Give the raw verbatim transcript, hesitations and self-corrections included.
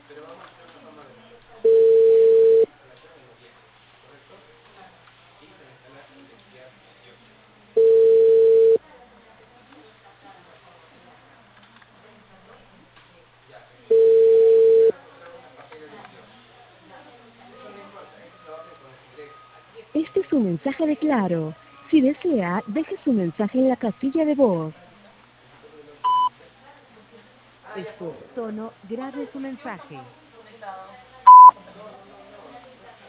Este es un mensaje de Claro. Si desea, deje su mensaje en la casilla de voz. Después, tono, grabe su mensaje.